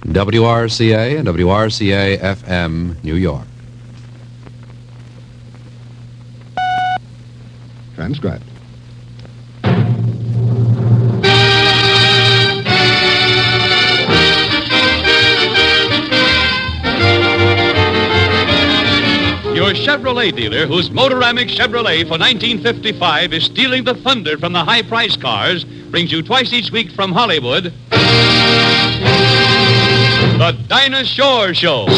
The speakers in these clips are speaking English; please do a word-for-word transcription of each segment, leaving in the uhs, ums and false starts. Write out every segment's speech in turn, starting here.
W R C A and W R C A F M, New York. Transcribed. Your Chevrolet dealer, whose Motoramic Chevrolet for nineteen fifty-five is stealing the thunder from the high-priced cars, brings you twice each week from Hollywood, The Dinah Shore Show.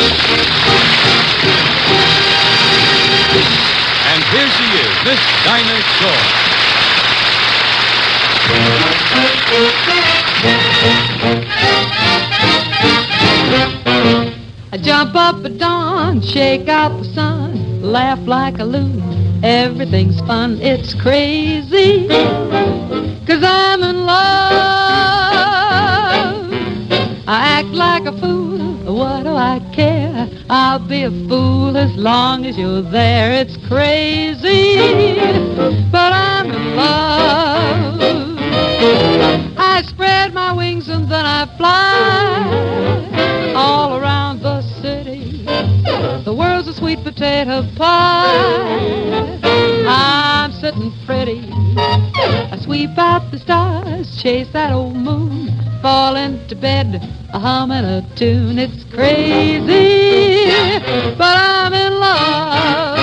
And here she is, Miss Dinah Shore. I jump up at dawn, shake out the sun, laugh like a loon. Everything's fun, it's crazy, 'cause I'm in love. I act like a fool, what do I care? I'll be a fool as long as you're there. It's crazy, but I'm in love. I spread my wings and then I fly all around the city. The world's a sweet potato pie. I'm sitting pretty. I sweep out the stars, chase that old moon, fall into bed, a humming a tune. It's crazy, but I'm in love.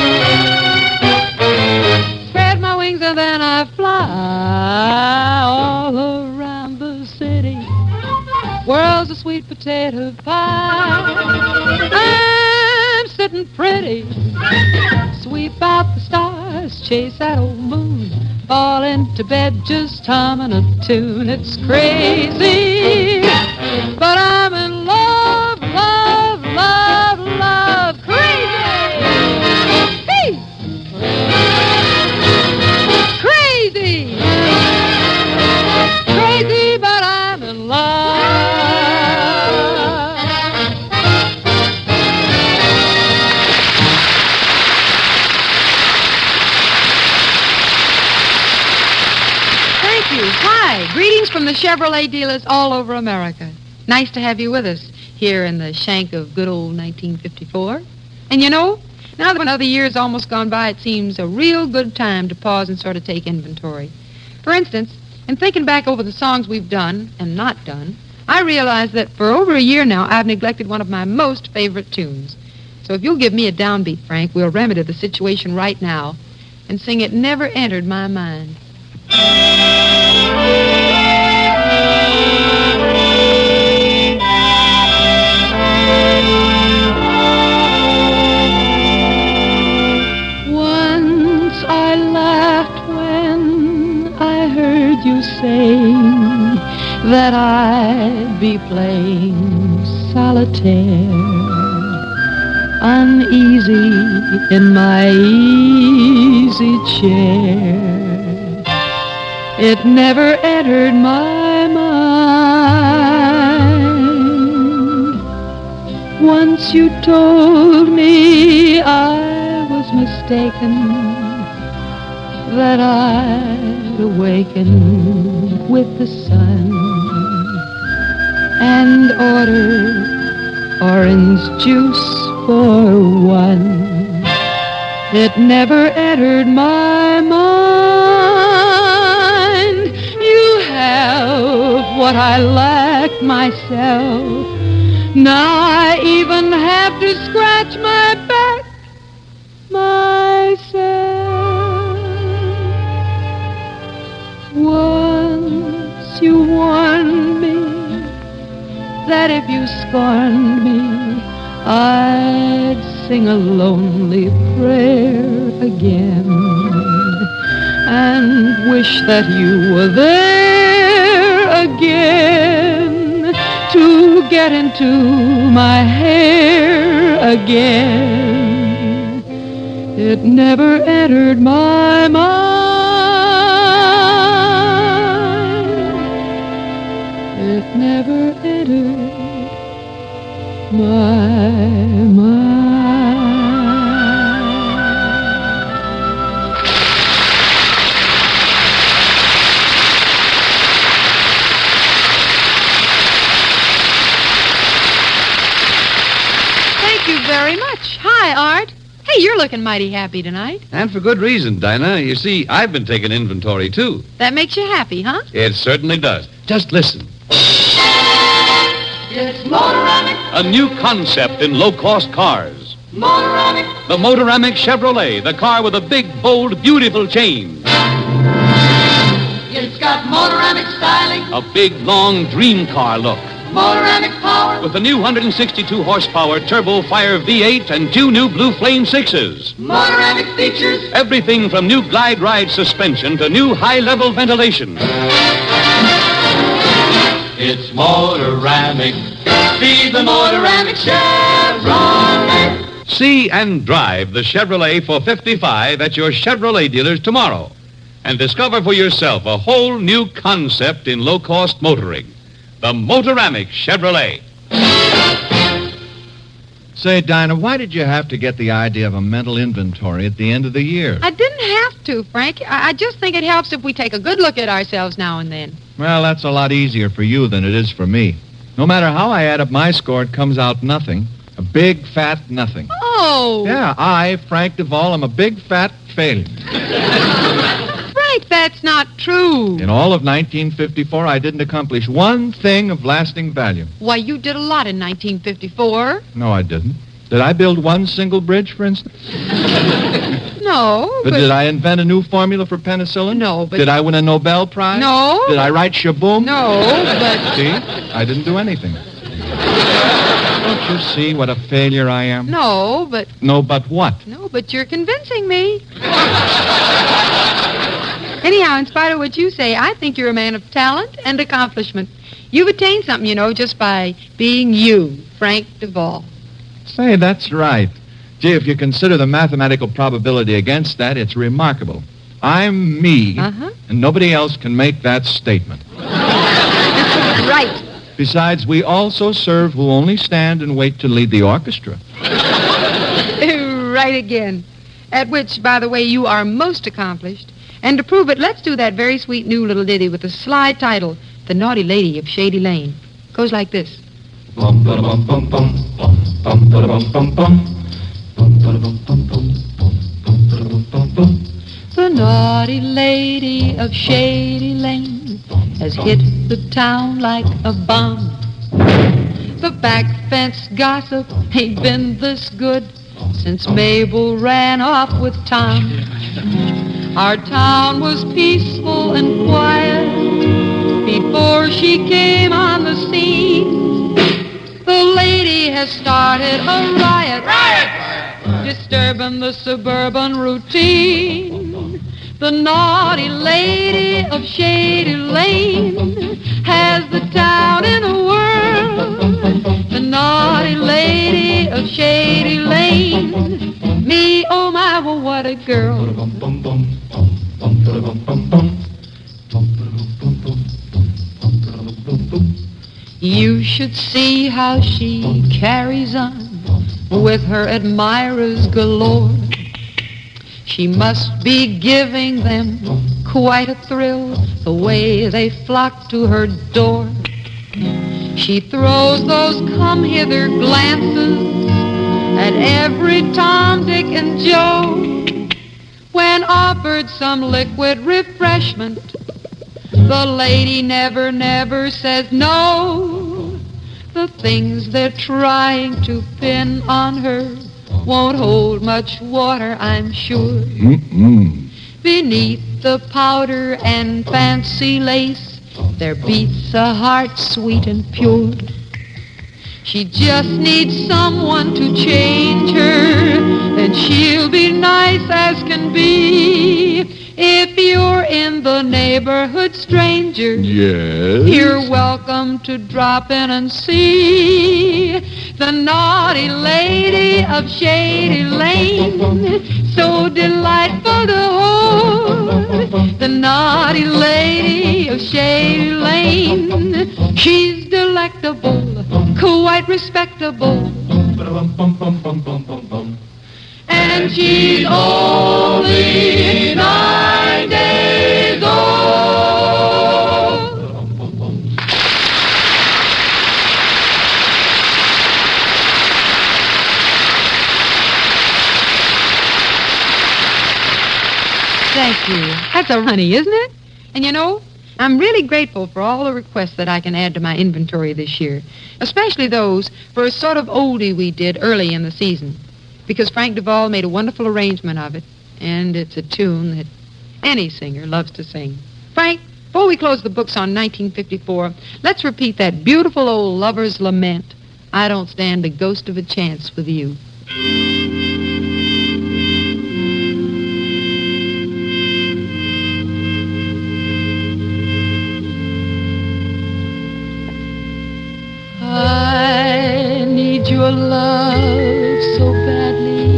Spread my wings and then I fly all around the city. World's a sweet potato pie. I'm sitting pretty. Sweep out the stars, chase that old moon, fall into bed just humming a tune. It's crazy, but I'm in love, love, love, love. Crazy! Hey! Crazy! Crazy, but I'm in love. Hi, greetings from the Chevrolet dealers all over America. Nice to have you with us here in the shank of good old nineteen fifty-four. And you know, now that another year's almost gone by, it seems a real good time to pause and sort of take inventory. For instance, in thinking back over the songs we've done and not done, I realized that for over a year now, I've neglected one of my most favorite tunes. So if you'll give me a downbeat, Frank, we'll remedy the situation right now and sing It Never Entered My Mind. Once I laughed when I heard you saying that I'd be playing solitaire, uneasy in my easy chair. It never entered my mind. Once you told me I was mistaken, that I'd awaken with the sun and order orange juice for one. It never entered my mind. You have what I lack myself. Now I even have to scratch my back myself. Once you warned me that if you scorned me, I'd sing a lonely prayer again and wish that you were there again to get into my hair again. It never entered my mind. It never entered my mind. Hi, Art. Hey, you're looking mighty happy tonight. And for good reason, Dinah. You see, I've been taking inventory, too. That makes you happy, huh? It certainly does. Just listen. It's Motoramic. A new concept in low-cost cars. Motoramic. The Motoramic Chevrolet, the car with a big, bold, beautiful change. It's got Motoramic styling. A big, long dream car look. Motoramic power. With the new one hundred sixty-two horsepower Turbo Fire V eight and two new Blue Flame sixes. Motoramic features. Everything from new glide ride suspension to new high-level ventilation. It's Motoramic. See the Motoramic Chevrolet. See and drive the Chevrolet four fifty-five at your Chevrolet dealers tomorrow. And discover for yourself a whole new concept in low-cost motoring. The Motoramic Chevrolet. Say, Dinah, why did you have to get the idea of a mental inventory at the end of the year? I didn't have to, Frank. I, I just think it helps if we take a good look at ourselves now and then. Well, that's a lot easier for you than it is for me. No matter how I add up my score, it comes out nothing. A big, fat nothing. Oh. Yeah, I, Frank Duvall, am a big, fat failure. Frank, that's not true. In all of nineteen fifty-four, I didn't accomplish one thing of lasting value. Why, you did a lot in nineteen fifty-four. No, I didn't. Did I build one single bridge, for instance? No, But but... did I invent a new formula for penicillin? No, but... Did I win a Nobel Prize? No. Did I write Shaboom? No, but... See? I didn't do anything. Don't you see what a failure I am? No, but... No, but what? No, but you're convincing me. Anyhow, in spite of what you say, I think you're a man of talent and accomplishment. You've attained something, you know, just by being you, Frank Duvall. Say, that's right. Gee, if you consider the mathematical probability against that, it's remarkable. I'm me, Uh-huh. and nobody else can make that statement. Right. Besides, we also serve who only stand and wait to lead the orchestra. Right again. At which, by the way, you are most accomplished. And to prove it, let's do that very sweet new little ditty with the sly title, The Naughty Lady of Shady Lane. Goes like this. Bum ba bum bum bum bum bum ba bum bum bum bum ba bum bum bum bum ba bum bum bum. The naughty lady of Shady Lane has hit the town like a bomb. The back fence gossip ain't been this good since Mabel ran off with Tom. Our town was peaceful and quiet before she came on the scene. The lady has started a riot, riot, disturbing the suburban routine. The naughty lady of Shady Lane has the town in a whirl. The naughty lady of Shady Lane, me, oh my, well, what a girl. You should see how she carries on with her admirers galore. She must be giving them quite a thrill, the way they flock to her door. She throws those come-hither glances at every Tom, Dick, and Joe. When offered some liquid refreshment, the lady never, never says no. The things they're trying to pin on her won't hold much water, I'm sure. Mm-mm. Beneath the powder and fancy lace, there beats a heart sweet and pure. She just needs someone to change her, and she'll be nice as can be. If you're in the neighborhood, stranger, Yes? you're welcome to drop in and see the naughty lady of Shady Lane, so delightful to hold. The naughty lady of Shady Lane, she's delectable, quite respectable, and she's only nine days old. Thank you. That's a honey, isn't it? And you know, I'm really grateful for all the requests that I can add to my inventory this year, especially those for a sort of oldie we did early in the season, because Frank Duvall made a wonderful arrangement of it, and it's a tune that any singer loves to sing. Frank, before we close the books on nineteen fifty-four, let's repeat that beautiful old lover's lament, I don't stand a ghost of a chance with you. I need your love so badly.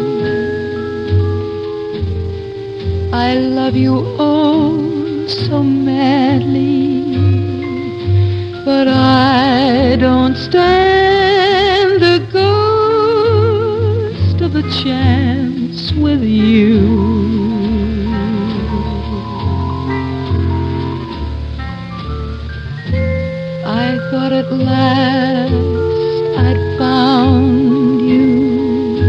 I love you oh so madly, but I don't stand the ghost of a chance with you. I thought at last I'd found you,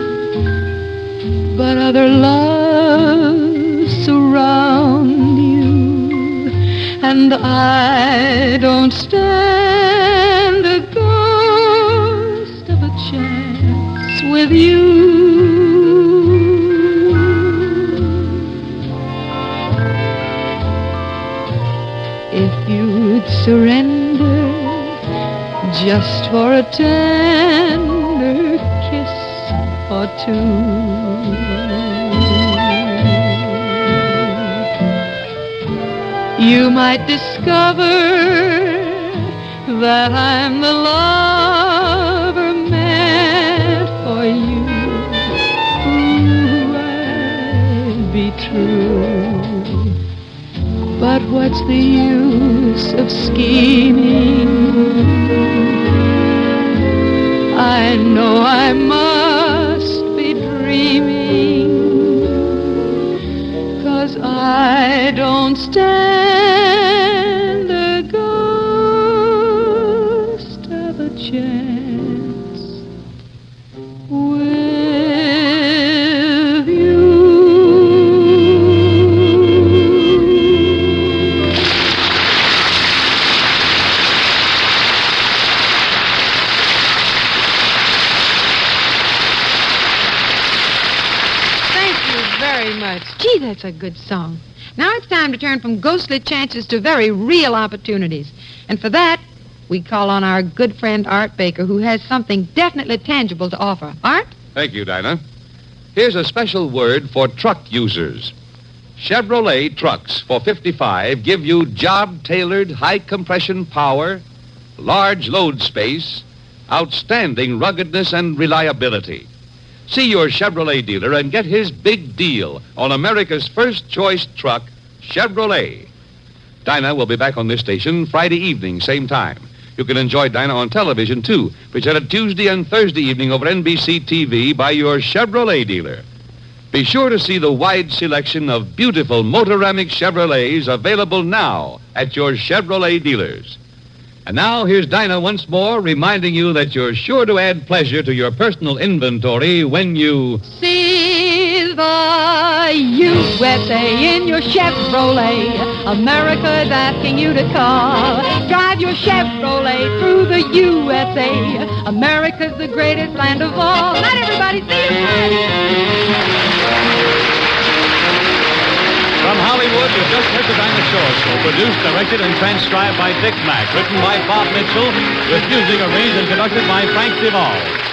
but other loves surround you, and I don't stand a ghost of a chance with you. If you'd surrender just for a tender kiss or two, you might discover that I'm the lover meant for you. Ooh, I'd be true. But what's the use of scheming? I know I must be dreaming, 'cause I don't stand a ghost of a chance with you. Gee, that's a good song. Now it's time to turn from ghostly chances to very real opportunities. And for that, we call on our good friend Art Baker, who has something definitely tangible to offer. Art? Thank you, Dinah. Here's a special word for truck users. Chevrolet trucks for fifty-five give you job-tailored high-compression power, large load space, outstanding ruggedness and reliability. See your Chevrolet dealer and get his big deal on America's first choice truck, Chevrolet. Dinah will be back on this station Friday evening, same time. You can enjoy Dinah on television, too, presented Tuesday and Thursday evening over N B C T V by your Chevrolet dealer. Be sure to see the wide selection of beautiful Motoramic Chevrolets available now at your Chevrolet dealers. And now, here's Dinah once more, reminding you that you're sure to add pleasure to your personal inventory when you see the U S A in your Chevrolet. America's asking you to call. Drive your Chevrolet through the U S A. America's the greatest land of all. Let everybody see you Friday. From Hollywood, you just heard the Dinah Shore Show, produced, directed, and transcribed by Dick Mack, written by Bob Mitchell, with music arranged and conducted by Frank Duvall.